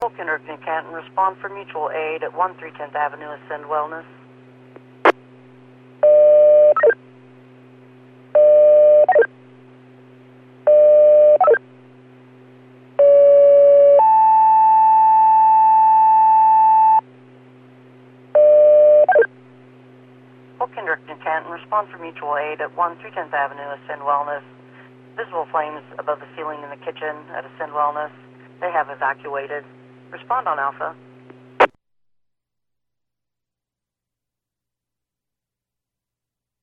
Kinder and Canton, respond for mutual aid at 1310th Avenue, Ascend Wellness. Kinder and Canton, respond for mutual aid at 1310th Avenue, Ascend Wellness. Visible flames above the ceiling in the kitchen at Ascend Wellness. They have evacuated. Respond on Alpha.